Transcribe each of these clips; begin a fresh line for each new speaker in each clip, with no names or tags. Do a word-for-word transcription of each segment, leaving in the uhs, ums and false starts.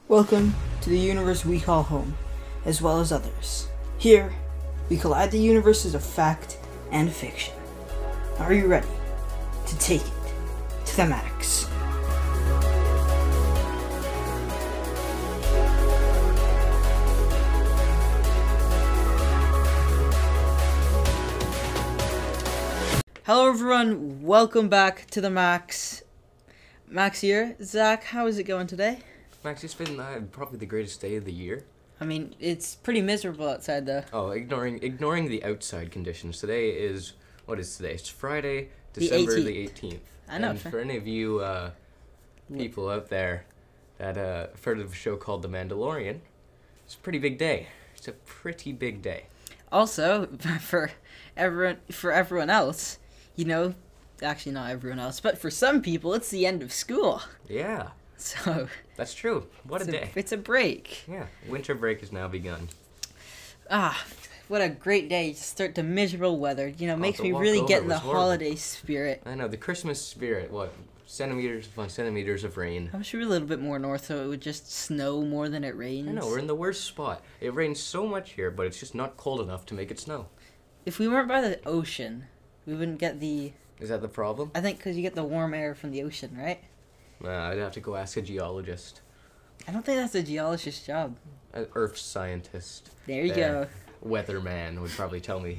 Welcome to the universe we call home, as well as others. Here, we collide the universes of fact and fiction. Are you ready to take it to the max? Hello everyone, welcome back to the Max. Max here. Zach, how is it going today?
Max, it's been uh, probably the greatest day of the year.
I mean, it's pretty miserable outside though.
Oh, ignoring ignoring the outside conditions. Today is, what is today? It's Friday,
The
December
eighteenth.
the eighteenth.
I know.
And for any of you uh, people out there that uh, have heard of a show called The Mandalorian, it's a pretty big day. It's a pretty big day.
Also, for everyone, for everyone else, you know, actually not everyone else, but for some people, it's the end of school.
Yeah,
So
that's true. What a
it's
day.
It's a break.
Yeah, winter break has now begun.
Ah, what a great day to start the miserable weather. You know, makes
the
me
walk
really
over
get in the
was horrible.
holiday spirit.
I know, the Christmas spirit, what, centimeters upon centimeters of rain.
I wish we were a little bit more north so it would just snow more than it rains.
I know, we're in the worst spot. It rains so much here, but it's just not cold enough to make it snow.
If we weren't by the ocean, we wouldn't get the...
Is that the problem?
I think because you get the warm air from the ocean, right?
Uh, I'd have to go ask a geologist.
I don't think that's a geologist's job.
An earth scientist.
There you
There.
go.
Weatherman would probably tell me.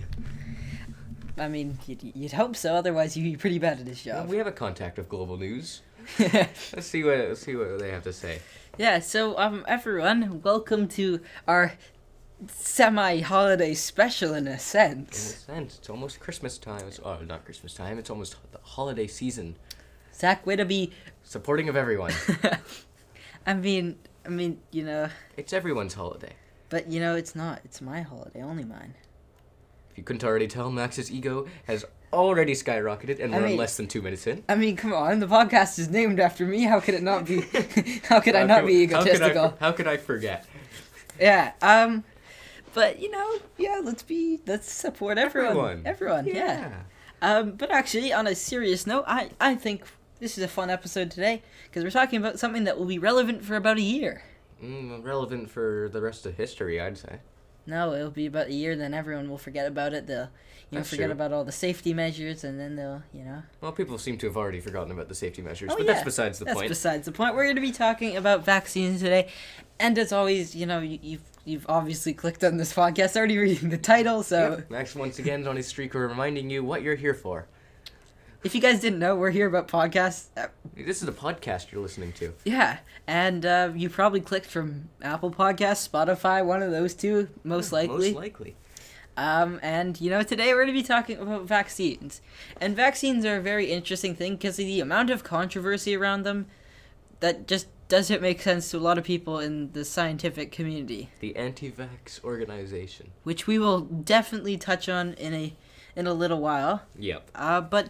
I mean, you'd, you'd hope so, otherwise you'd be pretty bad at his
Well,
job.
we have a contact of Global News. Let's see what let's see what they have to say.
Yeah, so um, everyone, welcome to our semi-holiday special in a
In a
sense.
sense, it's almost Christmas time. It's, oh, not Christmas time. It's almost the holiday season.
Zach, way to be...
Supporting of everyone.
I mean, I mean, you know,
It's everyone's holiday.
but you know, it's not. It's my holiday, only mine.
If you couldn't already tell, Max's ego has already skyrocketed, and
I
we're
mean-
less than two minutes in.
I mean, come on, the podcast is named after me. How could it not be? How could I
How
not
could-
be
how could I
egotistical?
for- How could I forget?
Yeah. Um, but you know, yeah. Let's be. Let's support everyone.
Everyone.
Everyone. Yeah. Um, but actually, on a serious note, I I think this is a fun episode today because we're talking about something that will be relevant for about a year.
Mm, relevant for the rest of history, I'd say.
No, it'll be about a year. Then everyone will forget about it. They'll, you know,
That's
forget
true.
about all the safety measures, and then they'll, you know.
Well, people seem to have already forgotten about the safety measures,
Oh,
but
yeah.
that's besides the
That's
point.
besides the point. We're going to be talking about vaccines today, and as always, you know, you, you've you've obviously clicked on this podcast already reading the title. So
Yep. Max once again is on his streak of reminding you what you're here for.
if you guys didn't know, we're here about podcasts. Uh,
This is a podcast you're listening to.
yeah, and uh, you probably clicked from Apple Podcasts, Spotify, one of those two, most likely.
Most likely.
Um, and, you know, today we're going to be talking about vaccines. And vaccines are a very interesting thing because of the amount of controversy around them that just doesn't make sense to a lot of people in the scientific community,
The anti-vax organization.
which we will definitely touch on in a in a little while.
Yep.
Uh, but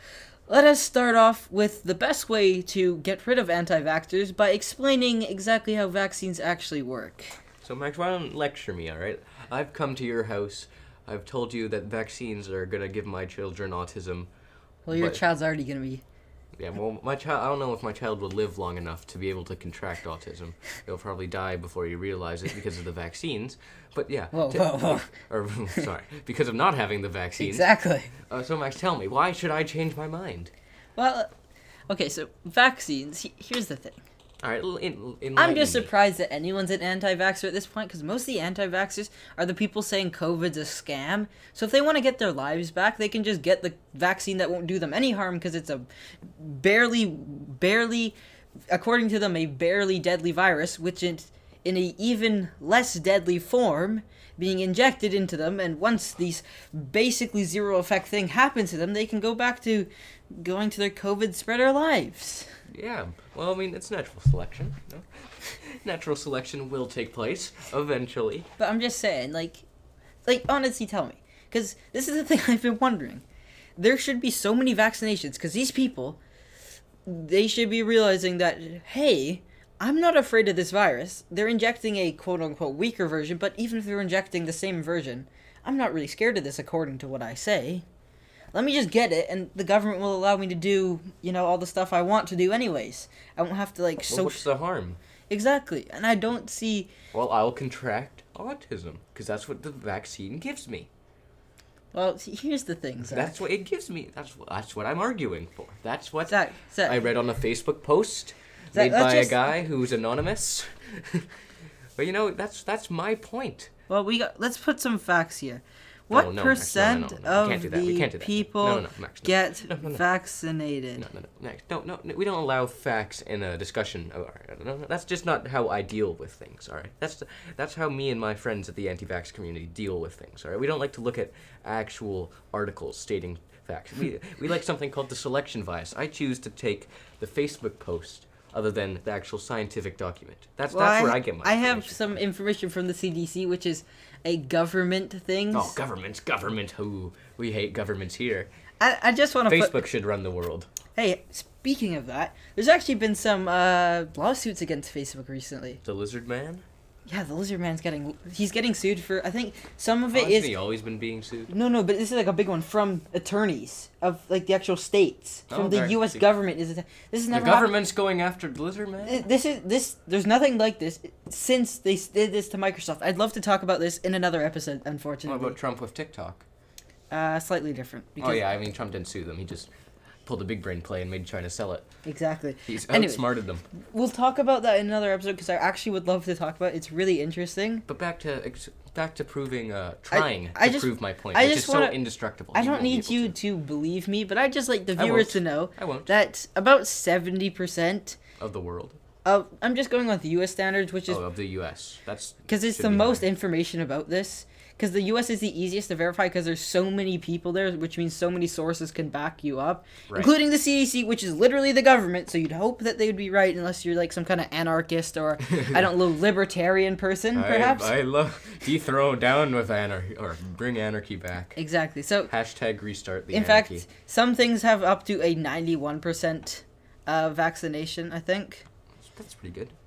let us start off with the best way to get rid of anti-vaxxers by explaining exactly how vaccines actually work.
So, Max, why don't lecture me, all right? I've come to your house. I've told you that vaccines are going to give my children autism.
Well, your
But-
child's already going to be...
Yeah, well, my child, I don't know if my child will live long enough to be able to contract autism. He'll probably die before you realize it because of the vaccines. But yeah.
Whoa,
t-
whoa, whoa.
Or, sorry, because of not having the vaccines.
Exactly.
Uh, so, Max, tell me, why should I change my mind?
Well, okay, so vaccines, he- here's the thing.
All right, in, in
I'm just surprised that anyone's an anti-vaxxer at this point, because most of the anti-vaxxers are the people saying COVID's a scam. So if they want to get their lives back, they can just get the vaccine that won't do them any harm, because it's a barely, barely, according to them, a barely deadly virus, which is in a even less deadly form, being injected into them, and once these basically zero effect thing happens to them, they can go back to going to their COVID spreader lives.
Yeah, well, I mean, it's natural selection. No? Natural selection will take place eventually.
But I'm just saying, like, like honestly, tell me, because this is the thing I've been wondering. There should be so many vaccinations, because these people, they should be realizing that, hey, I'm not afraid of this virus. They're injecting a quote-unquote weaker version, but even if they're injecting the same version, I'm not really scared of this according to what I say. Let me just get it, and the government will allow me to do, you know, all the stuff I want to do anyways. I won't have to, like,
Well,
so...
what's the harm?
Exactly. And I don't see...
Well, I'll contract autism, because that's what the vaccine gives me.
Well, see, here's the thing, Zach.
That's what it gives me. That's what, that's what I'm arguing for. That's what
Zach, Zach.
I read on a Facebook post
Zach,
made
let's
by
just-
a guy who's anonymous. But you know, that's that's my point.
Well, we got. Let's put some facts here. What
No, no, Max, no,
percent
no, no, no. We can't do
of
that. We
the
can't do that.
people
No, no, no, Max, no.
get
No, no, no.
vaccinated?
No, no, no, next. No, no, no, we don't allow facts in a discussion. Oh, all right, no, no, that's just not how I deal with things. All right, that's that's how me and my friends at the anti-vax community deal with things. All right, we don't like to look at actual articles stating facts. We we like something called the selection bias. I choose to take the Facebook post other than the actual scientific document. That's
Well,
that's
I,
where I get my.
I have
information
some
from.
information from the C D C, which is a government thing.
Oh, governments, government. Who we hate governments here.
I, I just want to
Facebook
put.
should run the world.
Hey, speaking of that, there's actually been some uh, lawsuits against Facebook recently.
The lizard man.
Yeah, the lizard man's getting he's getting sued for. I think some of
Oh,
it
hasn't
is
he always been being sued?
no, no, but this is like a big one from attorneys of like the actual states from
Oh,
the
there.
U S government. Is it? This is
The
never happened.
government's going after the lizard man.
Th- This is this. There's nothing like this since they s- did this to Microsoft. I'd love to talk about this in another episode.
What
Unfortunately,
about Trump with TikTok?
uh, slightly different.
Oh yeah, I mean Trump didn't sue them. He just pulled a big brain play and made trying to sell it.
exactly.
He's
Anyway.
outsmarted them.
We'll talk about that in another episode because I actually would love to talk about it. It's really interesting.
But back to ex- back to proving, uh, trying
I
to
just-
prove my point,
I
which
just
is
wanna-
so indestructible.
I
You
don't
won't be
need
able
you
to.
to believe me, but I'd just like the
I
viewers
won't.
to know
I won't.
that about seventy percent
Of the world.
of I'm just going on the U S standards, which is
Oh, of the U S. That's
because it's
should
the
be
most
high.
information about this. Because the U S is the easiest to verify because there's so many people there, which means so many sources can back you up,
Right.
including the C D C, which is literally the government. So you'd hope that they would be right, unless you're like some kind of anarchist or I don't know, libertarian person, perhaps.
I, I love dethrone down with anarchy or bring anarchy back.
Exactly. So
Hashtag restart the
in
anarchy.
fact, some things have up to a ninety-one percent uh, vaccination. I think.
That's pretty good.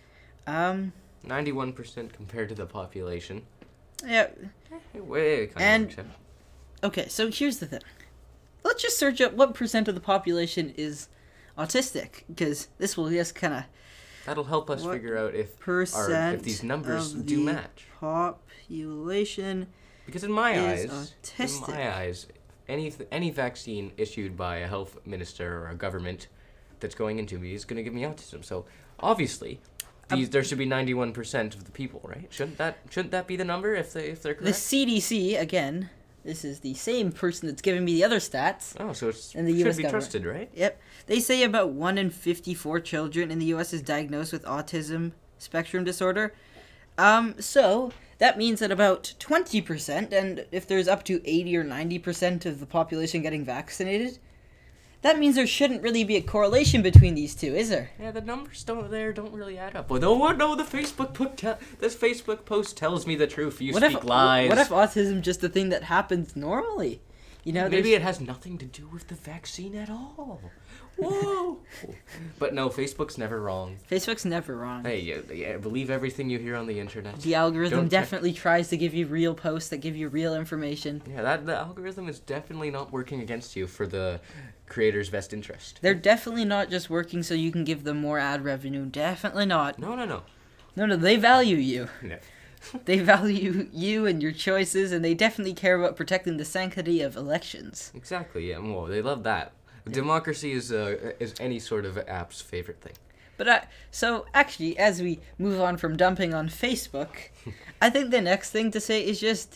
Um.
Ninety-one percent compared to the population.
Yeah.
Way kind
And-
of works out.
Okay. So here's the thing. Let's just search up what percent of the population is autistic, because this will just kind of
That'll help us
what
figure out if
percent
our, if these numbers
of
do
the
match.
population.
Because in my
is
eyes,
autistic.
in my eyes, any any vaccine issued by a health minister or a government that's going into me is going to give me autism. So obviously, these there should be ninety-one percent of the people, right? Shouldn't that shouldn't that be the number if they if they're
The
correct?
C D C, again, this is the same person that's giving me the other stats.
Oh, so it's
in the
should
U S
be
government.
trusted, right?
Yep. They say about one in fifty-four children in the U S is diagnosed with autism spectrum disorder. Um, so that means that about twenty percent, and if there's up to eighty or ninety percent of the population getting vaccinated, that means there shouldn't really be a correlation between these two, is there?
Yeah, the numbers don't there don't really add up. Well, no, what? No, the Facebook post te- this Facebook post tells me the truth. You
What
speak
if
lies.
what if autism just a thing that happens normally? You know,
Maybe
there's-
it has nothing to do with the vaccine at all. Whoa! But no, Facebook's never wrong.
Facebook's never wrong.
Hey, yeah, yeah, believe everything you hear on the internet.
The algorithm
Don't check-
definitely tries to give you real posts that give you real information.
Yeah, that the algorithm is definitely not working against you for the creator's best interest.
They're definitely not just working so you can give them more ad revenue. Definitely not.
No, no, no.
No, no, they value you.
No.
They value you and your choices, and they definitely care about protecting the sanctity of elections.
Exactly. Yeah. Well, they love that. Democracy is uh, is any sort of app's favorite thing.
But I, so actually, as we move on from dumping on Facebook, I think the next thing to say is just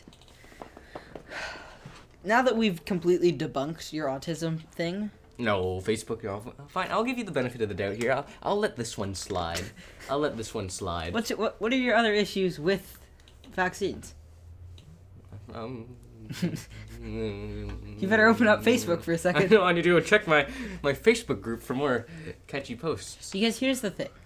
now that we've completely debunked your autism thing.
No, Facebook. Oh, fine, I'll give you the benefit of the doubt here. I'll, I'll let this one slide. I'll let this one slide.
What's it, what? What are your other issues with vaccines?
Um.
You better open up Facebook for a
I
second.
know I need to go check my my Facebook group for more catchy posts.
Because here's the thing.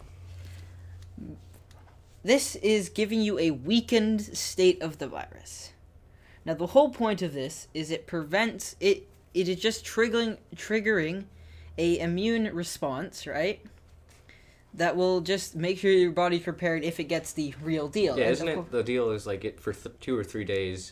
This is giving you a weakened state of the virus. Now, the whole point of this is it prevents it. It is just triggering triggering a immune response, right? That will just make sure your body's prepared if it gets the real deal.
Yeah,
And
isn't
of
it?
cour-
The deal is like it for th- two or three days.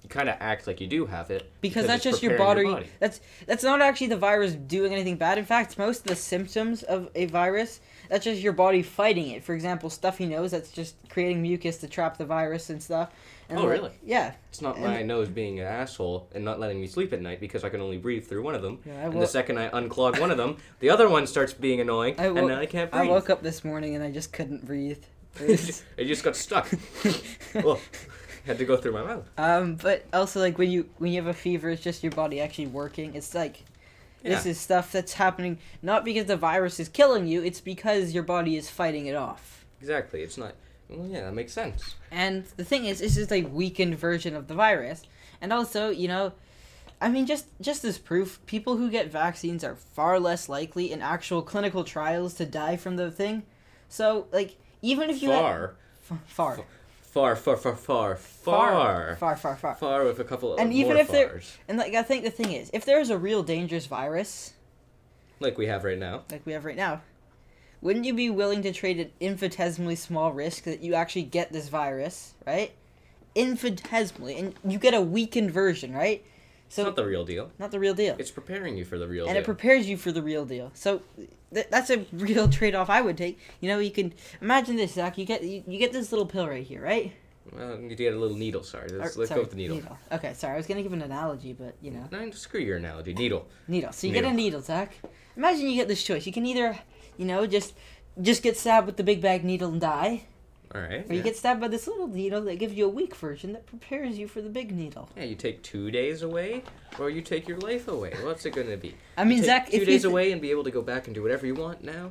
you kind of act like you do have it
because, that's
it's
just your
preparing
body.
your body.
That's that's not actually the virus doing anything bad. In fact, most of the symptoms of a virus, that's just your body fighting it. For example, stuffy nose, that's just creating mucus to trap the virus and stuff. And
Oh,
like,
really?
Yeah.
It's not
And-
my nose being an asshole and not letting me sleep at night because I can only breathe through one of them.
Yeah, I
and
wo-
the second I unclog one of them, the other one starts being annoying,
I wo-
and then I can't breathe.
I woke up this morning and I just couldn't breathe. It was-
It just got stuck. Well, had to go through my mouth.
um, but also like when you when you have a fever, it's just your body actually working. It's like this
Yeah.
is stuff that's happening not because the virus is killing you. It's because your body is fighting it off.
Exactly. It's not. Well, yeah, that makes sense.
And the thing is, this is a weakened version of the virus. And also, you know, I mean, just just as proof, people who get vaccines are far less likely in actual clinical trials to die from the thing. So, like, even if you
Far,
had, f- far,
far, far, far, far,
far,
far,
far, far, far,
far with a couple of
And
more
even if they're-
fars,
And like, I think the thing is, if there's a real dangerous virus
like we have right now.
like we have right now, wouldn't you be willing to trade an infinitesimally small risk that you actually get this virus, right? Infinitesimally, and you get a weakened version, right?
It's not the real deal.
Not the real deal.
It's preparing you for the real
and
deal.
it prepares you for the real deal. So th- that's a real trade-off I would take. You know, you can imagine this, Zach. You get you, you get this little pill right here, right?
Well, you get a little needle. Sorry, let's,
Or-
let's
sorry,
go with the needle.
Okay, sorry. I was gonna give an analogy, but you know,
No, screw your analogy. Needle.
needle. So you
Needle.
get a needle, Zach. Imagine you get this choice. You can either, you know, just just get stabbed with the big bag needle and die,
All right.
or you
yeah.
get stabbed by this little needle that gives you a weak version that prepares you for the big needle.
Yeah, you take two days away, or you take your life away. What's it gonna be?
I mean,
You take
Zach,
two
if
days
you th-
away and be able to go back and do whatever you want now,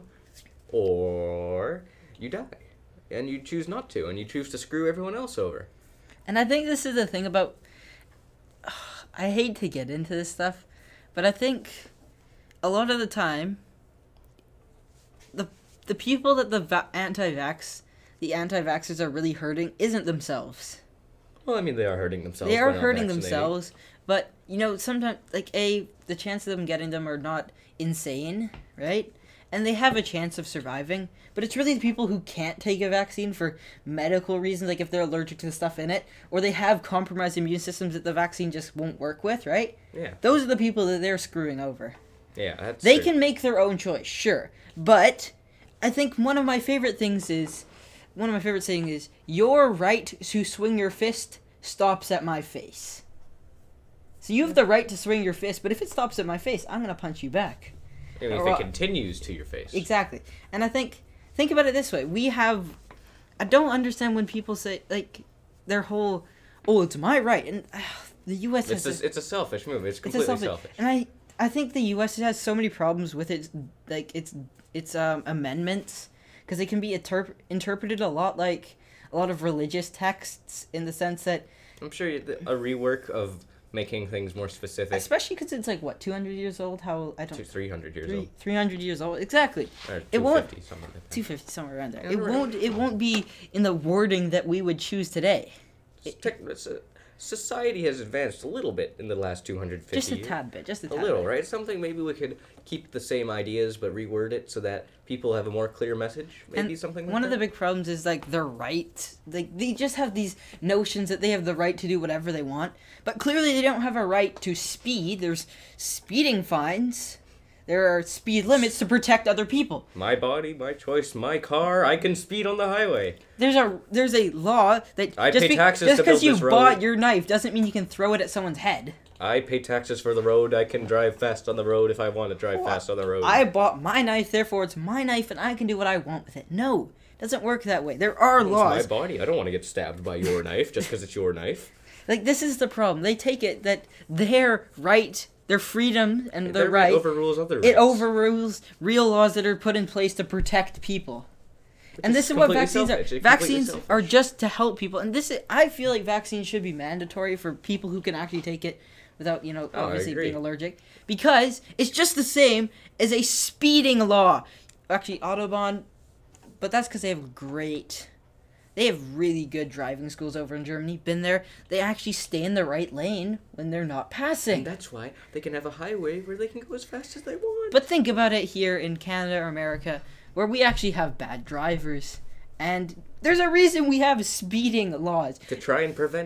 or you die, and you choose not to, and you choose to screw everyone else over.
And I think this is the thing about. I hate to get into this stuff, but I think a lot of the time, the the people that the va- anti-vax, the anti-vaxxers are really hurting isn't themselves.
Well, I mean, they are hurting themselves.
They
by
are
not
hurting
vaccinating.
themselves, but you know, sometimes like a the chances of them getting them are not insane, right? And they have a chance of surviving, but it's really the people who can't take a vaccine for medical reasons, like if they're allergic to the stuff in it, or they have compromised immune systems that the vaccine just won't work with, right?
Yeah.
Those are the people that they're screwing over.
Yeah, that's
They
true.
can make their own choice, sure, but I think one of my favorite things is, one of my favorite sayings is, your right to swing your fist stops at my face. So you have the right to swing your fist, but if it stops at my face, I'm gonna punch you back.
I mean, if
Or-
it continues to your face.
Exactly. And I think think about it this way. We have I don't understand when people say like their whole oh, it's my right and uh, the U S
It's
has
a, it's a selfish move. It's
it's a
completely
selfish,
selfish.
and I I think the U S has so many problems with its like its its um amendments because they can be interp- interpreted a lot like a lot of religious texts in the sense that
I'm sure you- the- a rework of making things more specific
especially because it's like what two hundred years old how I don't
to three hundred years
three,
old.
three hundred years old exactly
Or
it won't-
two fifty, something like that.
two fifty somewhere around there
Yeah,
it
right.
won't it won't be in the wording that we would choose today.
It's tech- it's a- society has advanced a little bit in the last two hundred fifty
Just a
years.
tad bit just a
A
tad
little,
bit.
right? Something maybe we could keep the same ideas but reword it so that people have a more clear message. Maybe
And
something like
one
that.
of the big problems is like their right. Like they just have these notions that they have the right to do whatever they want, but clearly they don't have a right to speed. There's speeding fines. There are speed limits to protect other people.
My body, my choice, my car. I can speed on the highway.
There's a there's a law that
I
just
pay taxes
just
to build
you
this road.
bought your knife doesn't mean you can throw it at someone's head.
I pay taxes for the road. I can drive fast on the road if I want to drive
Well,
fast on the road.
I bought my knife, therefore it's my knife, and I can do what I want with it. No, it doesn't work that way. There are
It's
laws.
my body. I don't want to get stabbed by your knife just because it's your knife.
Like, this is the problem. They take it that their right, their freedom, and their
That
right,
overrules other rights.
it overrules real laws that are put in place to protect people. And
is
this is what
completely
vaccines
selfish.
are.
It's completely
Vaccines
selfish.
are just to help people. And this is, I feel like vaccines should be mandatory for people who can actually take it without, you know,
Oh, I
obviously
agree.
being allergic. Because it's just the same as a speeding law. Actually, Autobahn, but that's because they have great... They have really good driving schools over in Germany. Been there. They actually stay in the right lane when they're not passing.
And that's why they can have a highway where they can go as fast as they want.
But think about it here in Canada or America, where we actually have bad drivers. And there's a reason we have speeding laws.
To try and prevent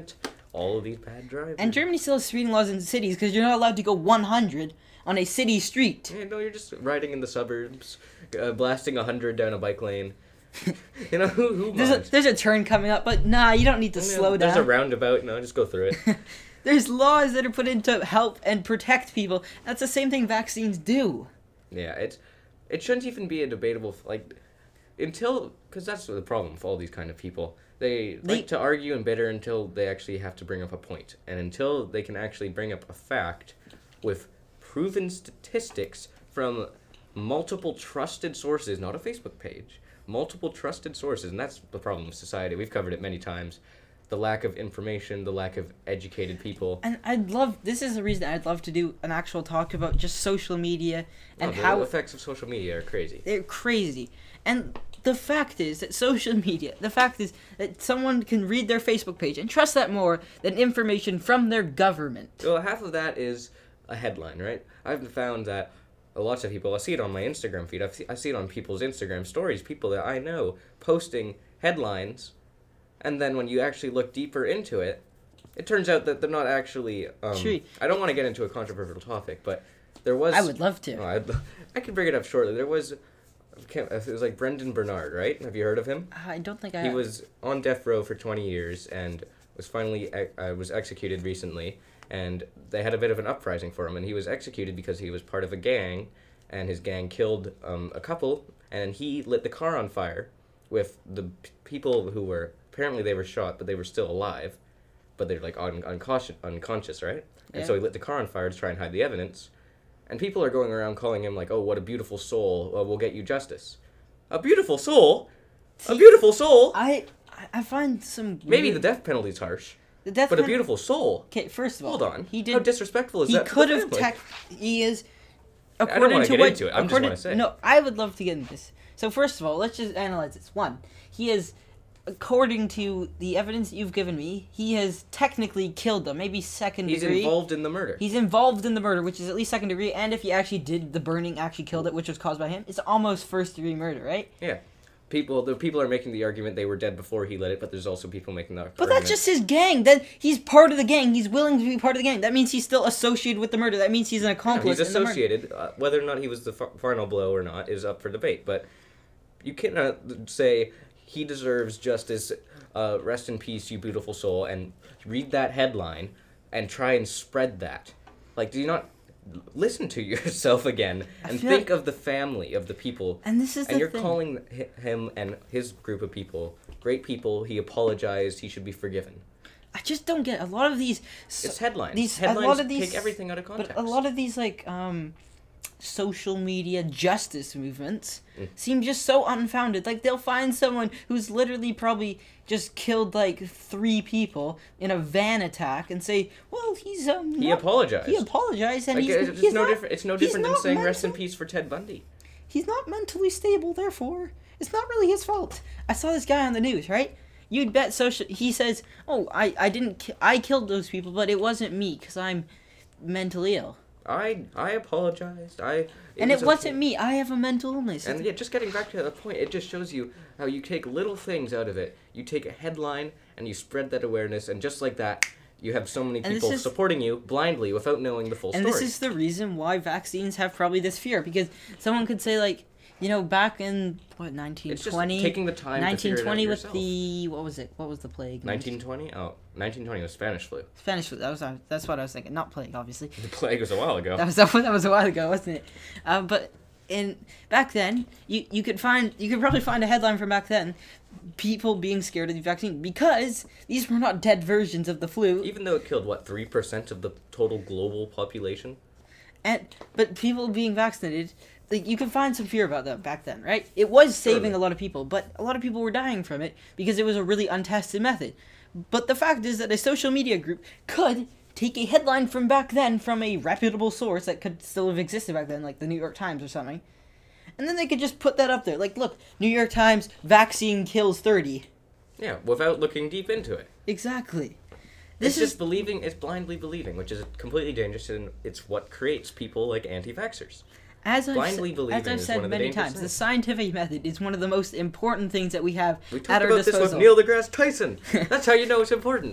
all of these bad drivers.
And Germany still has speeding laws in cities because you're not allowed to go one hundred on a city street.
Yeah, no, you're just riding in the suburbs, uh, blasting one hundred down a bike lane. You know, who, who
There's a,
minds?
there's a turn coming up, but nah, you don't need to
Yeah,
slow down.
There's a roundabout, no, just go through it.
There's laws that are put in to help and protect people. That's the same thing vaccines do.
Yeah, it's it shouldn't even be a debatable, like, until, because that's the problem with all these kind of people. They,
They-
like to argue and bitter until they actually have to bring up a point. And until they can actually bring up a fact with proven statistics from multiple trusted sources, not a Facebook page, multiple trusted sources, and that's the problem with society. We've covered it many times. The lack of information, the lack of educated people.
And I'd love, this is the reason I'd love to do an actual talk about just social media and
Oh, the
how
effects of social media are crazy.
they're crazy. And the fact is that social media, the fact is that someone can read their Facebook page and trust that more than information from their government.
Well, half of that is a headline, right? I've found that a lot of people, I see it on my Instagram feed, I've see, I see it on people's Instagram stories, people that I know posting headlines, and then when you actually look deeper into it, it turns out that they're not actually, um,
True.
I don't want to get into a controversial topic, but there was...
I would love to.
Oh, I'd, I could bring it up shortly. There was, I can't- it was like Brendan Bernard, right? Have you heard of him?
I don't think I
He was on death row for twenty years and was finally ex- uh, was executed recently, and they had a bit of an uprising for him, and he was executed because he was part of a gang, and his gang killed um, a couple, and he lit the car on fire with the p- people who were, apparently they were shot, but they were still alive, but they're like un- unconscious, unconscious, right? And
Yeah.
so he lit the car on fire to try and hide the evidence, and people are going around calling him like, oh, what a beautiful soul, uh, we'll get you justice. A beautiful soul? A beautiful soul?
I I find some
Maybe
weird-
the death penalty's harsh,
the death
but a
pen-
beautiful soul.
Okay, first of all,
Hold on.
he did
How disrespectful is
he
that? to
could
the
have
family?
tech he is
don't
according
wanna
to
get
what
into it, I'm just
according-
wanna say.
No, I would love to get into this. So first of all, let's just analyze this. One, he is, according to the evidence you've given me, he has technically killed them, maybe second
He's
degree.
involved in the murder.
He's involved in the murder, which is at least second degree, and if he actually did the burning, actually killed it, which was caused by him, it's almost first degree murder, right?
Yeah. People, the people are making the argument they were dead before he lit it, but there's also people making the
But
argument.
that's just his gang. That he's part of the gang. He's willing to be part of the gang. That means he's still associated with the murder. That means he's an
Yeah,
accomplice.
he's
in the murder.
associated. Uh, whether or not he was the f- final blow or not is up for debate, but you cannot say he deserves justice, uh, rest in peace, you beautiful soul, and read that headline and try and spread that. Like, do you not listen to yourself again
I
and
feel
think
like-
of the family, of the people?
And this is
And
the
you're
thing.
calling hi- him and his group of people great people. He apologized. He should be forgiven.
I just don't get a lot of these. So,
It's headlines.
These
headlines
a lot of these
take everything out of context.
But a lot of these like um, social media justice movements
Mm.
seem just so unfounded. Like they'll find someone who's literally probably just killed like three people in a van attack and say, "Well, he's um."
He
not-
apologized.
He apologized, and
Like,
he's,
it's
he's
no
not,
different. It's no
he's
different than
not
saying rest in
mental-
peace for Ted Bundy.
He's not mentally stable, therefore it's not really his fault. I saw this guy on the news, right? You'd bet social. He says, "Oh, I, I didn't. Ki- I killed those people, but it wasn't me because I'm mentally ill,
I I apologized. I
and
was
it
a-
wasn't me. I have a mental illness."
And yeah, just getting back to the point, it just shows you how you take little things out of it. You take a headline and you spread that awareness, and just like that, you have so many
And this
people
is-
supporting you blindly without knowing the full
and
story.
this is the reason why vaccines have probably this fear, because someone could say like, you know, back in what nineteen
It's just
twenty,
taking the time
nineteen
to figure
twenty
it out
with
yourself.
the what was it? What was the plague?
nineteen twenty? Oh, nineteen twenty was Spanish flu.
Spanish flu. That was that's what I was thinking. Not plague, obviously.
The plague was a while ago.
That was that was a while ago, wasn't it? Uh, but in back then, you you could find you could probably find a headline from back then, people being scared of the vaccine because these were not dead versions of the flu,
Even though it killed, what, three percent of the total global population?
and but people being vaccinated, like you could find some fear about that back then, right? It was saving
Surely.
a lot of people, but a lot of people were dying from it because it was a really untested method. But the fact is that a social media group could take a headline from back then from a reputable source that could still have existed back then, like the New York Times or something. And then they could just put that up there. Like, look, New York Times, vaccine kills thirty.
Yeah, without looking deep into it.
Exactly.
This
This
it's
is
just believing, it's blindly believing, which is completely dangerous, and it's what creates people like anti-vaxxers.
as I've,
blindly
s-
believing
as I've
is
said
one of the
many
dangerous
times, the
things.
scientific method is one of the most important things that we have
We
at
talked
our
about this
disposal.
with Neil deGrasse Tyson. That's how you know it's important.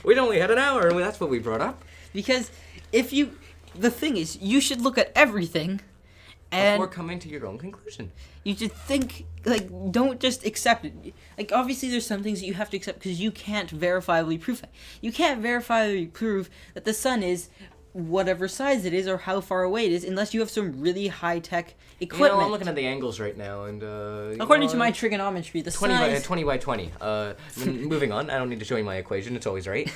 We only had an hour, and that's what we brought up.
Because if you, the thing is, you should look at everything, and
Before coming to your own conclusion.
you should think, like, don't just accept it. Like, obviously there's some things that you have to accept because you can't verifiably prove it. You can't verifiably prove that the sun is whatever size it is or how far away it is unless you have some really high-tech
You
equipment.
know, I'm looking at the angles right now, and uh,
According
know,
to my trigonometry, the
twenty by
size...
twenty by twenty. Uh, m- moving on. I don't need to show you my equation. It's always right.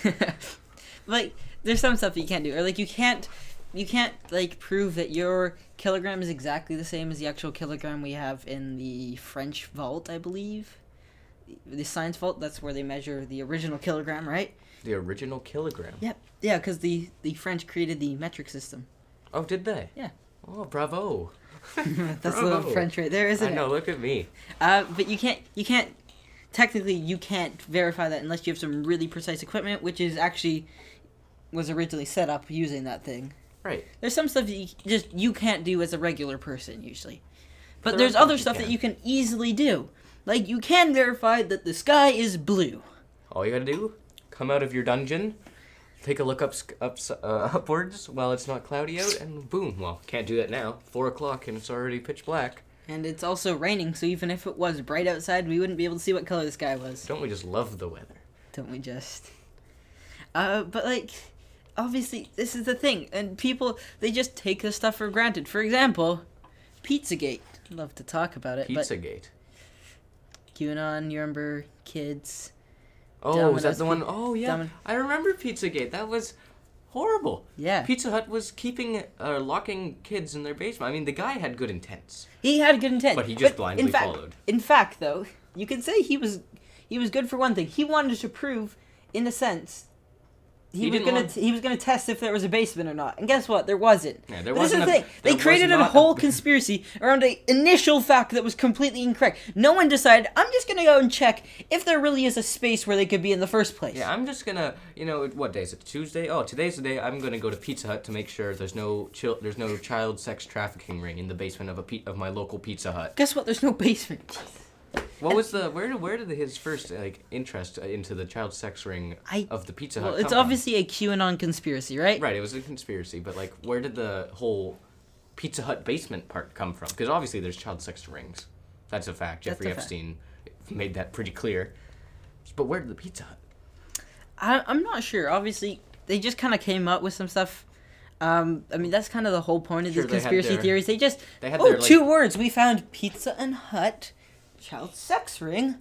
Like, there's some stuff that you can't do. Or, like, you can't... You can't, like, prove that your kilogram is exactly the same as the actual kilogram we have in the French vault, I believe. The science vault, that's where they measure the original kilogram, right?
The original kilogram.
Yep. Yeah, because the, the French created the metric system.
Oh, did they?
Yeah.
Oh, bravo.
That's a little
Bravo.
French right there, isn't
I
it?
know. Look at me.
Uh, but you can't, you can't, technically you can't verify that unless you have some really precise equipment, which is actually, was originally set up using that thing.
Right.
There's some stuff that you just, you can't do as a regular person, usually. But
There
there's
are
other
things you
stuff
can.
that you can easily do. Like, you can verify that the sky is blue.
All you gotta do, come out of your dungeon, take a look up, up uh, upwards while it's not cloudy out, and boom. Well, can't do that now. Four o'clock and it's already pitch black.
And it's also raining, so even if it was bright outside, we wouldn't be able to see what color the sky was.
Don't we just love the weather?
Don't we just? Uh, but like, obviously, this is the thing, and people, they just take this stuff for granted. For example, Pizzagate. I'd love to talk about it,
Pizzagate.
but QAnon, you remember, kids.
Oh, was that
Domino's
the one
Pi-
oh yeah.
Domin-
I remember Pizzagate. That was horrible.
Yeah.
Pizza Hut was keeping, uh, locking kids in their basement. I mean, the guy had good intents.
He had good intent.
But he just blindly
in fact,
followed.
In fact, though, you could say he was he was good for one thing. He wanted to prove, in a sense, he,
He
was
didn't
gonna
want-
t- he was gonna test if there was a basement or not. And guess what? There wasn't.
Yeah, there
But this is
wasn't
the
a-
thing.
there
They
was
created a
not a-
whole conspiracy around an initial fact that was completely incorrect. No one decided, I'm just gonna go and check if there really is a space where they could be in the first place.
Yeah, I'm just gonna, you know, what day is it? Tuesday? Oh, today's the day. I'm gonna go to Pizza Hut to make sure there's no chil- there's no child sex trafficking ring in the basement of a pe- of my local Pizza Hut.
Guess what? There's no basement.
What was the where did where did his first like interest into the child sex ring
I-
of the Pizza
Well,
Hut?
it's
come
obviously a QAnon conspiracy, right?
from? Right. It was a conspiracy, but like, where did the whole Pizza Hut basement part come from? Because obviously there's child sex rings. That's a fact.
That's
Jeffrey
a fact.
Epstein made that pretty clear. But where did the Pizza Hut?
I, I'm not sure. Obviously, they just kind of came up with some stuff. Um, I mean, that's kind of the whole point of
Sure,
these
they had
conspiracy
their-
theories. They just,
they had
oh,
their, like-
two words. We found Pizza and Hut, child sex ring.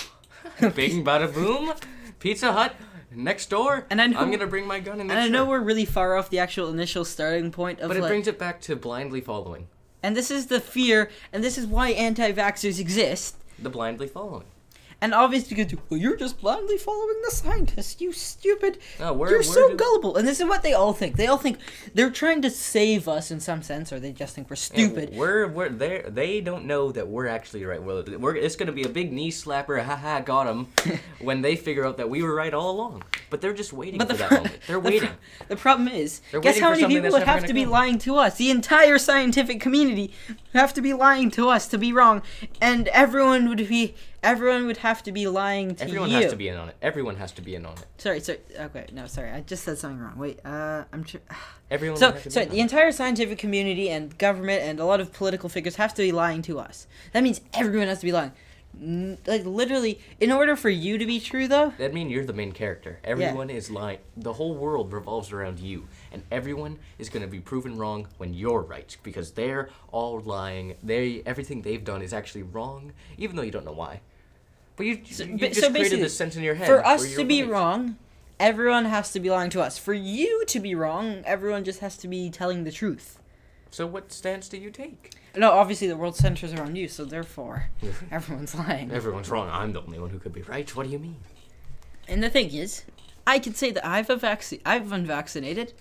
Bing bada boom, Pizza Hut next door.
And I know-
I'm gonna bring my gun and make
And I
sure.
know we're really far off the actual initial starting point of
But it
like,
brings it back to blindly following.
and this is the fear, and this is why anti-vaxxers exist.
The blindly following.
And obviously, because well, you're just blindly following the scientists, you stupid.
No, where-
you're
where
so
do-
gullible. And this is what they all think. They all think they're trying to save us in some sense, or they just think we're stupid.
Yeah, we're we're they they don't know that we're actually right. Well, we're it's gonna be a big knee slapper. Haha, got him. When they figure out that we were right all along, but they're just waiting
But
for
the,
that
pro-
moment. They're
the
waiting.
pro- the problem is,
They're
guess
waiting
how
for
many
something
people
that's
would
never
have to
gonna
be
come.
lying to us? The entire scientific community would have to be lying to us to be wrong, and everyone would be everyone would have to be lying to
Everyone
you.
has to be in on it. Everyone has to be in on it.
Sorry, sorry. Okay, no, sorry. I just said something wrong. Wait, uh, I'm sure.
Everyone.
So,
has to be
sorry,
in
the
on it.
entire scientific community and government and a lot of political figures have to be lying to us. That means everyone has to be lying. N- Like, literally, in order for you to be true, though,
That means you're the main character. Everyone is lying. The whole world revolves around you, and everyone is going to be proven wrong when you're right because they're all lying. They everything they've done is actually wrong, even though you don't know why. But you,
So-
you
but-
just
so
created
basically,
this sense in your head.
for
where
us to
you're
be
right.
wrong, everyone has to be lying to us. For you to be wrong, everyone just has to be telling the truth.
So what stance do you take?
No, obviously the world centers around you, so therefore, everyone's lying.
Everyone's wrong. I'm the only one who could be right. What do you mean?
And the thing is, I can say that I've a vaccine. I've been vaccinated,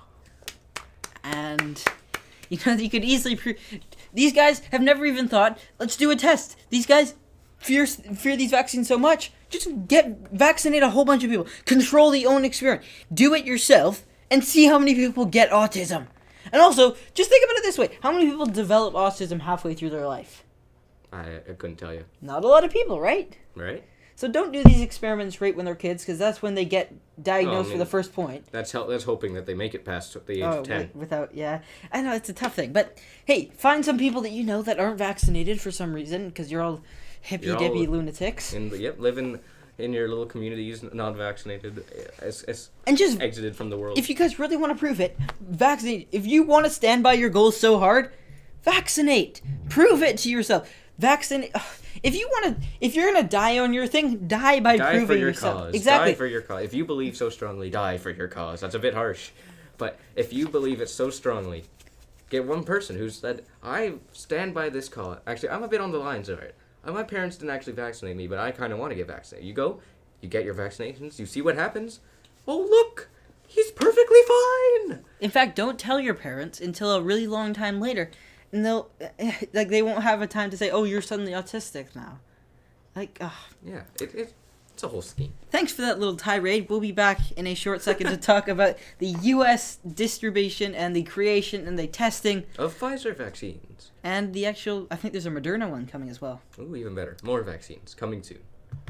and you know you could easily prove. These guys have never even thought, let's do a test. These guys fear fear these vaccines so much. Just get vaccinate a whole bunch of people. Control the own experiment. Do it yourself and see how many people get autism. And also, just think about it this way: how many people develop autism halfway through their life?
I, I couldn't tell you.
Not a lot of people, right?
Right?
So don't do these experiments right when they're kids, because that's when they get diagnosed
Oh, I mean,
for the first point.
That's hel- that's hoping that they make it past the age
Oh,
of ten.
wi- without, yeah. I know, it's a tough thing. But, hey, find some people that you know that aren't vaccinated for some reason, because you're all hippy-dippy
all
lunatics.
And yep, living in your little communities, non-vaccinated, as, as
And just,
exited from the world.
if you guys really want to prove it, vaccinate. If you want to stand by your goals so hard, vaccinate. Prove it to yourself. Vaccinate. Ugh. If you want to, if you're gonna die on your thing, die by
die
proving
for your
yourself.
cause.
Exactly.
Die for your cause. If you believe so strongly, die for your cause. That's a bit harsh, but if you believe it so strongly, get one person who said, "I stand by this cause." Actually, I'm a bit on the lines of it. Uh, My parents didn't actually vaccinate me, but I kind of want to get vaccinated. You go, you get your vaccinations, you see what happens. Oh look, he's perfectly fine.
In fact, don't tell your parents until a really long time later, and they'll like they won't have a time to say, "Oh, you're suddenly autistic now." Like, ugh.
Yeah, it, it it's a whole scheme.
Thanks for that little tirade. We'll be back in a short second to talk about the U S distribution and the creation and the testing
Of Pfizer vaccines.
and the actual. I think there's a Moderna one coming as well.
Ooh, even better. More vaccines coming soon.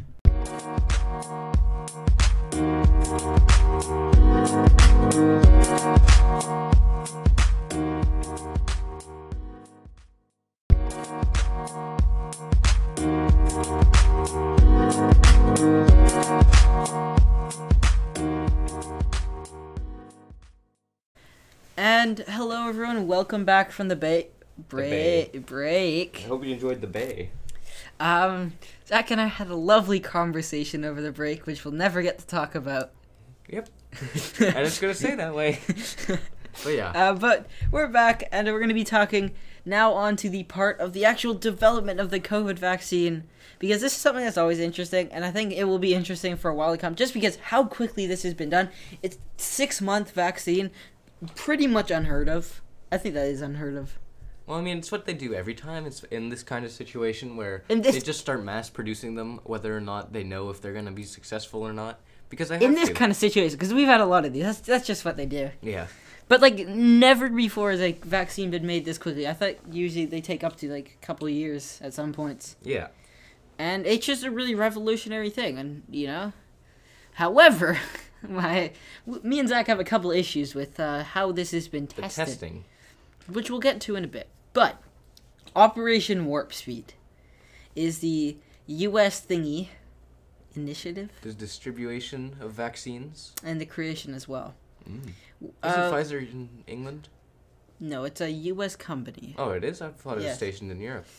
And hello, everyone. Welcome back from the ba- break.
I
Break.
hope you enjoyed the bay.
Um, Zach and I had a lovely conversation over the break, which we'll never get to talk about.
Yep. And it's gonna stay that way. But yeah.
Uh, but we're back, and we're going to be talking now on to the part of the actual development of the COVID vaccine, because this is something that's always interesting, and I think it will be interesting for a while to come, just because how quickly this has been done. It's six-month vaccine, pretty much unheard of. I think that is unheard of.
Well, I mean, it's what they do every time. It's in this kind of situation where
In this-
they just start mass producing them, whether or not they know if they're gonna be successful or not, because they have
In this
to.
kind of situation, because we've had a lot of these, that's, that's just what they do.
Yeah.
But, like, never before has a vaccine been made this quickly. I thought usually they take up to, like, a couple of years at some points.
Yeah.
And it's just a really revolutionary thing, and, you know. However, my me and Zach have a couple issues with uh, how this has been
The
tested,
testing.
which we'll get to in a bit. But Operation Warp Speed is the U S thingy initiative
The distribution of vaccines.
and the creation as well.
Mm.
Uh,
Isn't Pfizer in England?
No, it's a U S company.
Oh, it is? I thought it was
yes.
stationed in Europe.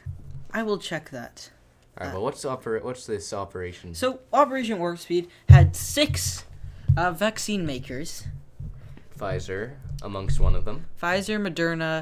I will check that.
Alright,
Uh,
well, what's, opera- what's this operation?
So Operation Warp Speed had six uh, vaccine makers.
Pfizer, amongst one of them.
Pfizer, Moderna,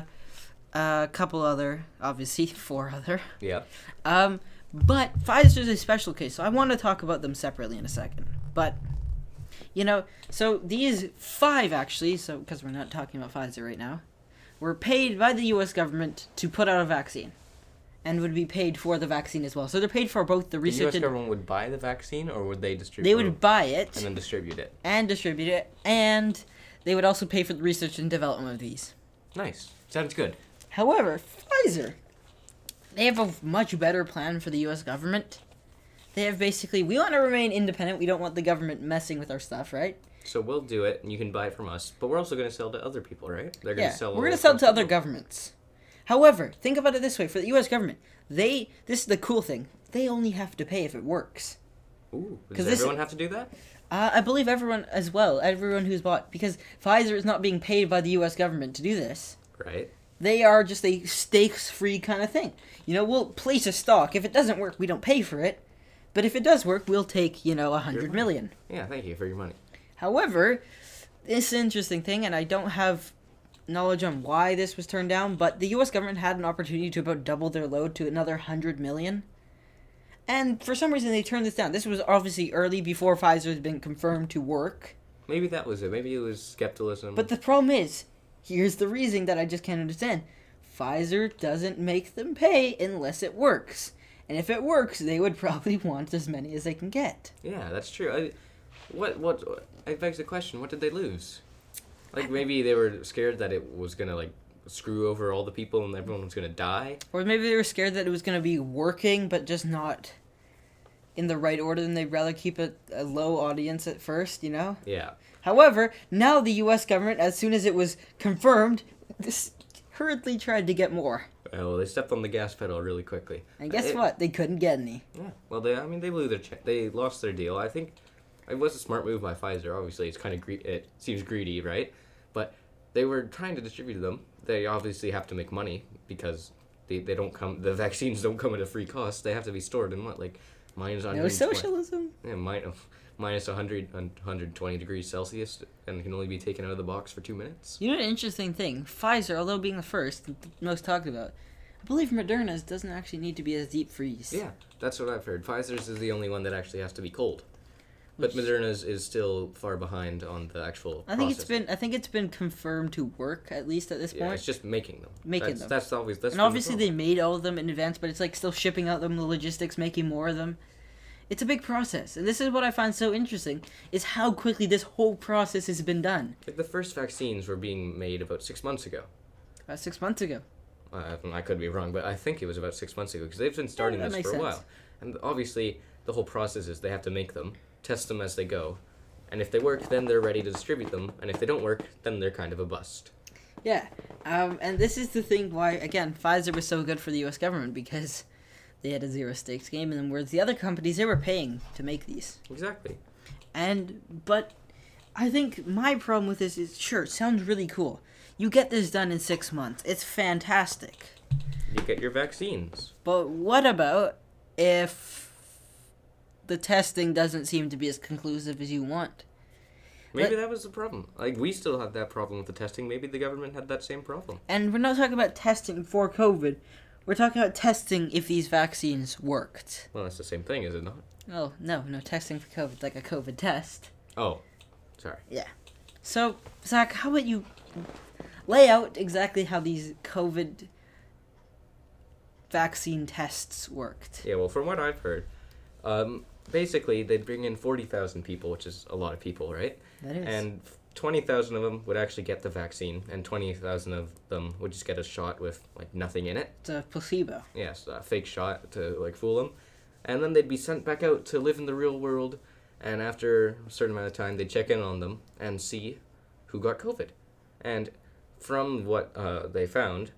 a couple other, obviously four other.
Yeah.
Um, but Pfizer's a special case, so I want to talk about them separately in a second. But, you know, so these five actually, so because we're not talking about Pfizer right now, were paid by the U S government to put out a vaccine, and would be paid for the vaccine as well. So they're paid for both the
The
research
U S
and
government would buy the vaccine, or would they distribute
they
it
would buy it
and then distribute it?
and distribute it, and they would also pay for the research and development of these.
Nice. Sounds good.
However, Pfizer, they have a much better plan for the U S government. They have basically, we want to remain independent. We don't want the government messing with our stuff, right?
So we'll do it, and you can buy it from us. But we're also going to sell to other people, right? They're going
Yeah,
to sell.
we're
all
going to
across
sell to
the
other
world.
governments. However, think about it this way. For the U S government, they, this is the cool thing, they only have to pay if it works.
Ooh,
'Cause
does
this-
everyone have to do that?
Uh, I believe everyone as well, everyone who's bought, because Pfizer is not being paid by the U S government to do this.
Right.
They are just a stakes-free kind of thing. You know, we'll place a stock. If it doesn't work, we don't pay for it. But if it does work, we'll take, you know, a hundred
money.
million.
Yeah, thank you for your money.
However, this is an interesting thing, and I don't have knowledge on why this was turned down, but the U S government had an opportunity to about double their load to another hundred million. And for some reason, they turned this down. This was obviously early before Pfizer has been confirmed to work.
Maybe that was it. Maybe it was skepticism.
But the problem is, here's the reason that I just can't understand. Pfizer doesn't make them pay unless it works. And if it works, they would probably want as many as they can get.
yeah, that's true. I, what what? It begs the question. What did they lose? Like maybe they were scared that it was gonna like screw over all the people and everyone was gonna die.
Or maybe they were scared that it was going to be working, but just not in the right order, then they'd rather keep a, a low audience at first, you know?
Yeah.
However, now the U S government, as soon as it was confirmed, this hurriedly tried to get more.
Well, they stepped on the gas pedal really quickly.
And guess
It-
what? They couldn't get any.
Yeah. Well, they. I mean, they blew their. Ch- they lost their deal. I think it was a smart move by Pfizer. Obviously, it's kind of gre- It seems greedy, right? But they were trying to distribute them. They obviously have to make money because they, they don't come. The vaccines don't come at a free cost. They have to be stored in what, like minus one
No
hundred twenty.
socialism.
Yeah, min- minus one hundred, one hundred twenty degrees Celsius, and can only be taken out of the box for two minutes.
You know, an interesting thing. Pfizer, although being the first, the most talked about, I believe Moderna's doesn't actually need to be as deep freeze.
Yeah, that's what I've heard. Pfizer's is the only one that actually has to be cold. But
Which-
Moderna's is still far behind on the actual
I think it's
processing.
been I think it's been confirmed to work at least at this
Yeah,
point.
it's just making them.
Making
that's,
them.
That's always that's
And
been the
obviously they
problem.
made all of them in advance, but it's like still shipping out them, the logistics, making more of them. It's a big process. And this is what I find so interesting, is how quickly this whole process has been done.
Like the first vaccines were being made about six months ago.
About six months ago.
Uh, I could be wrong, but I think it was about six months ago because they've been starting
that
this
makes
for a
sense.
while. And obviously, the whole process is they have to make them, test them as they go, and if they work, then they're ready to distribute them, and if they don't work, then they're kind of a bust.
Yeah. Um, and this is the thing why, again, Pfizer was so good for the U S government, because they had a zero stakes game, and then whereas the other companies, they were paying to make these.
Exactly.
And, but, I think my problem with this is, sure, it sounds really cool. You get this done in six months. It's fantastic.
You get your vaccines.
But what about if the testing doesn't seem to be as conclusive as you want?
Maybe
But-
that was the problem. Like, we still had that problem with the testing. Maybe the government had that same problem.
And we're not talking about testing for COVID. We're talking about testing if these vaccines worked.
Well, that's the same thing, is it not?
Oh, no, no testing for COVID, like a COVID test.
Oh, sorry.
So, Zach, how about you lay out exactly how these COVID vaccine tests worked?
Yeah, well, from what I've heard, um, basically, they'd bring in forty thousand people, which is a lot of people, right?
That is.
And twenty thousand of them would actually get the vaccine, and twenty thousand of them would just get a shot with, like, nothing in it.
It's a placebo.
Yes, a fake shot to, like, fool them. And then they'd be sent back out to live in the real world, and after a certain amount of time, they'd check in on them and see who got COVID. And from what uh, they found,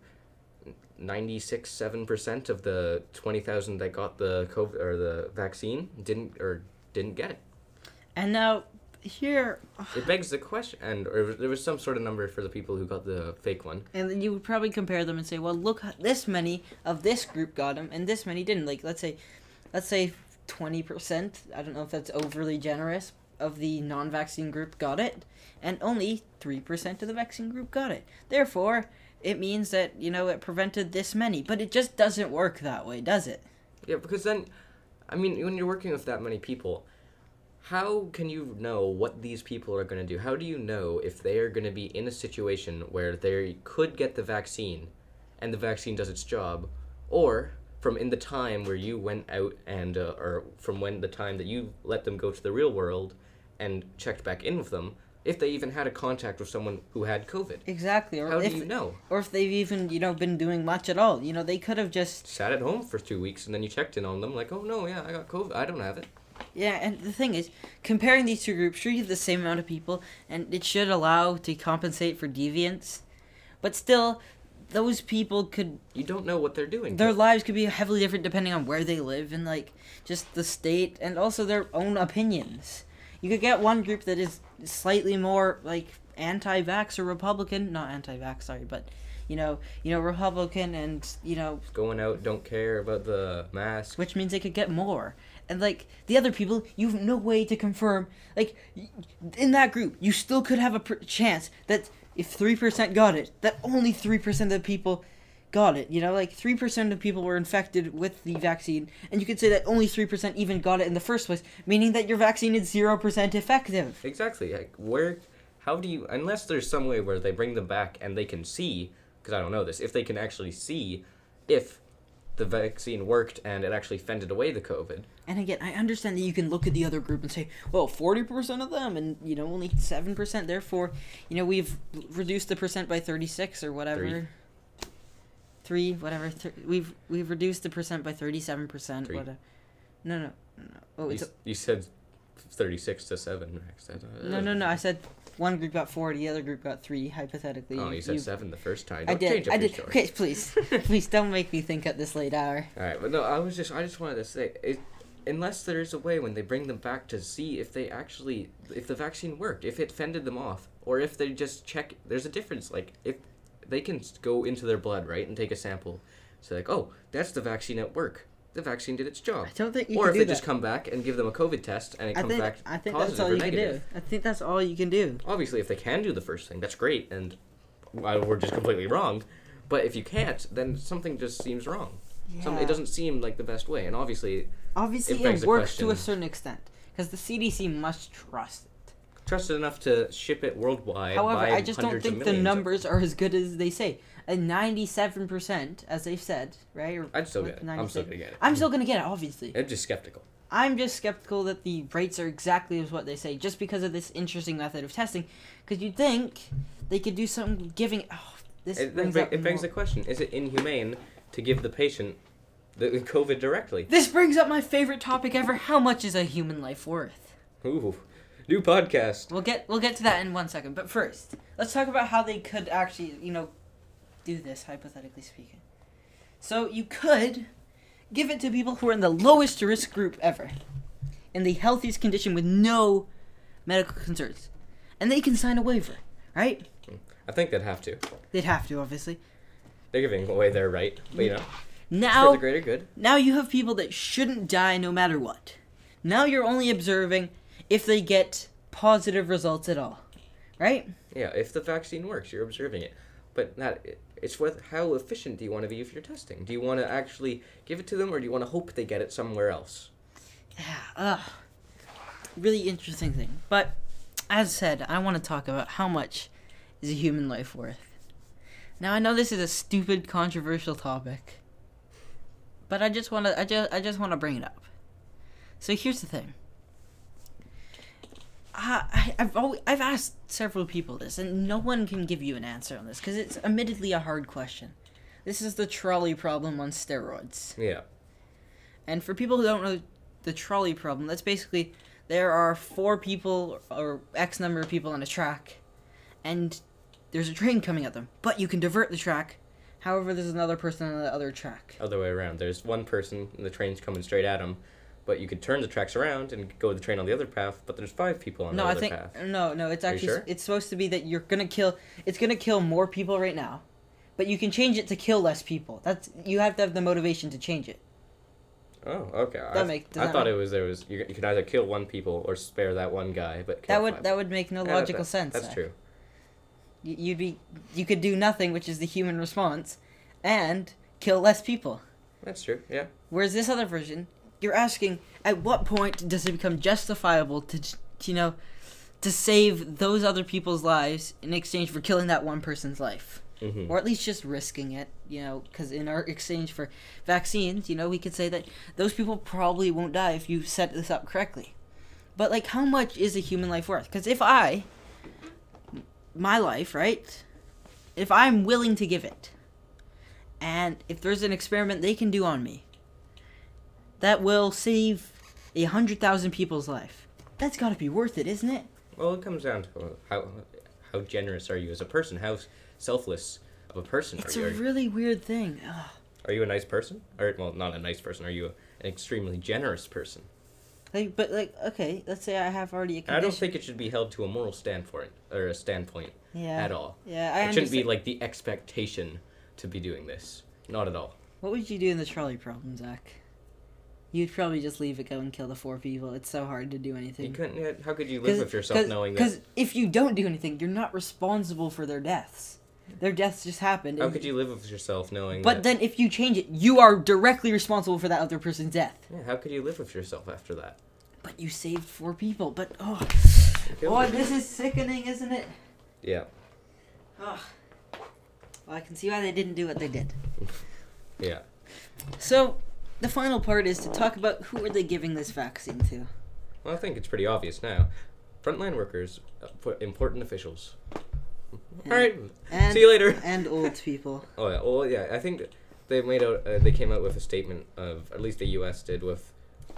ninety-six, seven percent of the twenty thousand that got the COVID, or the vaccine didn't, or didn't get it.
And now, here,
It begs the question, and or there was some sort of number for the people who got the fake one.
and then you would probably compare them and say, well, look, this many of this group got them, and this many didn't. Like, let's say, let's say twenty percent, I don't know if that's overly generous, of the non-vaccine group got it, and only three percent of the vaccine group got it. Therefore, it means that, you know, it prevented this many. But it just doesn't work that way, does it?
Yeah, because then, I mean, when you're working with that many people, how can you know what these people are going to do? How do you know if they are going to be in a situation where they could get the vaccine and the vaccine does its job, or from in the time where you went out and, uh, or from when the time that you let them go to the real world and checked back in with them, if they even had a contact with someone who had COVID?
Exactly. Or
How
if,
do you know?
or if they've even, you know, been doing much at all. You know, they could have just...
Sat at home for two weeks and then you checked in on them like, oh no, yeah, I got COVID. I don't have it.
Yeah, and the thing is, comparing these two groups, sure you have the same amount of people, and it should allow to compensate for deviance, but still, those people could,
You don't know what they're doing.
their lives could be heavily different depending on where they live and, like, just the state, and also their own opinions. You could get one group that is slightly more, like, anti-vax or Republican, not anti-vax, sorry, but, you know, you know, Republican and, you know,
Going out, don't care about the mask.
which means they could get more. And, like, the other people, you have no way to confirm. Like, y- in that group, you still could have a pr- chance that if three percent got it, that only three percent of the people got it. You know, like, three percent of people were infected with the vaccine, and you could say that only three percent even got it in the first place, meaning that your vaccine is zero percent effective.
Exactly. Like, where, how do you, unless there's some way where they bring them back and they can see, because I don't know this, if they can actually see if the vaccine worked and it actually fended away the COVID.
And again, I understand that you can look at the other group and say, well, forty percent of them, and, you know, only seven percent. Therefore, you know, we've reduced the percent by thirty-six or whatever.
Three.
Three, whatever. Th- we've we've reduced the percent by thirty-seven percent.
Three.
Whatever. No, no. Oh,
You,
it's
s- you said thirty-six to seven, Max. I don't-
no, no, no. I said one group got four, the other group got three. Hypothetically.
Oh, you said seven the first time.
I
Don't
did.
change up
I
your
did.
story.
Okay, please, please don't make me think at this late hour.
All right, but no, I was just, I just wanted to say, it, unless there's a way when they bring them back to see if they actually, if the vaccine worked, if it fended them off, or if they just check, there's a difference. Like if they can s- go into their blood, right, and take a sample, so like, oh, that's the vaccine at work. The vaccine did its job.
I don't think you
Or
can
if
do
they
that.
just come back and give them a COVID test and it
I
comes
think
back
I think
positive
that's all
or
you can
negative.
do. I think that's all you can do.
Obviously, if they can do the first thing, that's great, and well, we're just completely wrong. But if you can't, then something just seems wrong. Some,
Yeah.
it doesn't seem like the best way, and obviously,
Obviously,
it
it,
begs the
works to a
question-
certain extent because the C D C must trust it.
trusted enough to ship it worldwide.
However,
by
I just don't
hundreds of
think the
millions of-
numbers are as good as they say. A ninety-seven percent, as they've said, right? Or
I'd still
what,
get it. I'm still gonna get it.
I'm still gonna get it, obviously.
I'm just skeptical.
I'm just skeptical that the rates are exactly as what they say, just because of this interesting method of testing. Because you'd think they could do something giving. Oh, this
It,
brings
then
up
be- it begs
more-
the question: is it inhumane to give the patient the COVID directly?
This brings up my favorite topic ever. How much is a human life worth?
Ooh, new podcast.
We'll get we'll get to that in one second. But first, let's talk about how they could actually, you know, do this, hypothetically speaking. So you could give it to people who are in the lowest risk group ever, in the healthiest condition with no medical concerns, and they can sign a waiver, right?
I think they'd have to.
They'd have to, obviously.
They're giving away their right, but you know, it's for
Now,
the greater good.
now you have people that shouldn't die no matter what. Now you're only observing if they get positive results at all, right?
Yeah, if the vaccine works, you're observing it. But that it's with how efficient do you want to be if you're testing? Do you want to actually give it to them, or do you want to hope they get it somewhere else?
Yeah, ugh. Really interesting thing. But, as said, I want to talk about how much is a human life worth. Now, I know this is a stupid, controversial topic, but I just want to, I just, I just want to bring it up. So here's the thing. I, I- I've always, I've asked several people this, and no one can give you an answer on this because it's admittedly a hard question. This is the trolley problem on steroids.
Yeah.
And for people who don't know the trolley problem, that's basically there are four people or X number of people on a track, and there's a train coming at them. But you can divert the track. However, there's another person on the other track.
Other way around. There's one person and the train's coming straight at him, but you could turn the tracks around and go with the train on the other path. But there's five people on
No,
the
I
other
think
path.
no, no. It's
Are you
actually
sure?
it's supposed to be that you're gonna kill. It's gonna kill more people right now, but you can change it to kill less people. That's you have to have the motivation to change it.
Oh, okay.
That
I,
make- does
I
that
thought
make-
it was there was you, you could either kill one people or spare that one guy, but kill
That would
five.
that would make no
Yeah,
logical
that-
sense.
That's
uh,
true.
y- You'd be you could do nothing, which is the human response, and kill less people.
That's true. Yeah.
Whereas this other version, you're asking, at what point does it become justifiable to, j- you know, to save those other people's lives in exchange for killing that one person's life?
Mm-hmm.
Or at least just risking it, you know, because in our exchange for vaccines, you know, we could say that those people probably won't die if you set this up correctly. But, like, how much is a human life worth? Because if I, my life, right, if I'm willing to give it, and if there's an experiment they can do on me that will save a hundred thousand people's life, that's got to be worth it, isn't it?
Well, it comes down to how how generous are you as a person? How selfless of a person
It's
are you?
a
Are you-
really weird thing. Ugh.
Are you a nice person? Or well, not a nice person. Are you an extremely generous person?
Like, but like, okay, let's say I have already a condition.
I don't think it should be held to a moral standpoint or a standpoint
yeah.
at all.
Yeah, I
it shouldn't be
understand.
like the expectation to be doing this. Not at all.
What would you do in the trolley problem, Zach? You'd probably just leave it go and kill the four people. It's so hard to do anything.
You couldn't. yeah, How could you live with yourself knowing that?
Because if you don't do anything, you're not responsible for their deaths. Their deaths just happened.
How
and-
could you live with yourself knowing
But
that?
then if you change it, you are directly responsible for that other person's death.
Yeah, how could you live with yourself after that?
But you saved four people. But oh,
You killed
oh,
them.
this is sickening, isn't it?
Yeah.
Oh. Well, I can see why they didn't do what they did.
Yeah.
So, the final part is to talk about who are they giving this vaccine to.
Well, I think it's pretty obvious now. Frontline workers, uh, for important officials.
And-
All right.
And,
See you later.
And old people.
Oh yeah. Well, yeah. I think they made out. Uh, they came out with a statement of, at least the U S did, with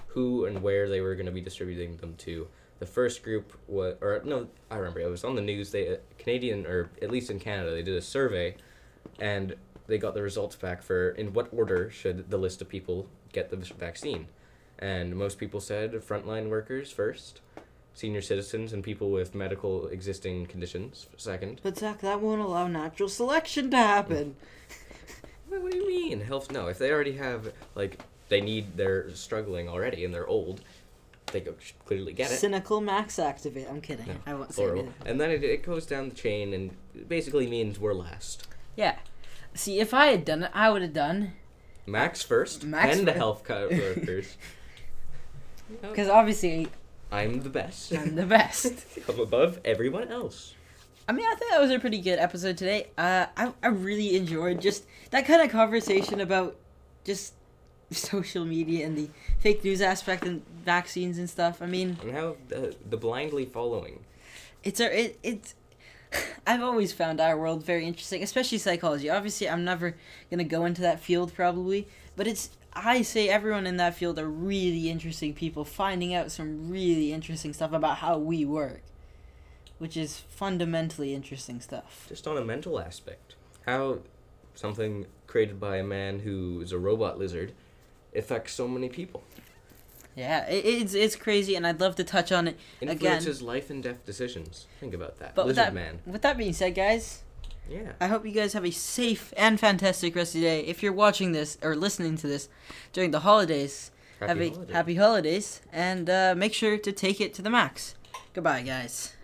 who and where they were going to be distributing them to. The first group was, or no, I remember it was on the news. They uh, Canadian, or at least in Canada, they did a survey, and they got the results back for in what order should the list of people get the vaccine, and most people said frontline workers first, senior citizens and people with medical existing conditions second.
But Zach, that won't allow natural selection to happen.
What, what do you mean? Health? No, if they already have like they need, they're struggling already and they're old. They go clearly get it.
Cynical max activate. I'm kidding.
No,
I won't say
plural.
anything.
And then it, it goes down the chain and it basically means we're last.
Yeah. See, if I had done it, I would have done
Max first,
Max
and the
fir-
health co- workers.
because obviously
I'm the best.
I'm the best.
I'm above everyone else.
I mean, I think that was a pretty good episode today. Uh, I I really enjoyed just that kind of conversation about just social media and the fake news aspect and vaccines and stuff. I mean,
And how the, the blindly following.
it's a it it's. I've always found our world very interesting, especially psychology. Obviously, I'm never gonna go into that field probably, but it's I say everyone in that field are really interesting people finding out some really interesting stuff about how we work, which is fundamentally interesting stuff.
Just on a mental aspect. How something created by a man who is a robot lizard affects so many people.
Yeah, it, it's it's crazy, and I'd love to touch on it again.
Influences life and death decisions. Think about that.
But with
Lizard
that,
man.
with that being said, guys,
Yeah.
I hope you guys have a safe and fantastic rest of the day. If you're watching this or listening to this during the holidays,
Happy
have a
holidays.
happy holidays, and uh, make sure to take it to the max. Goodbye, guys.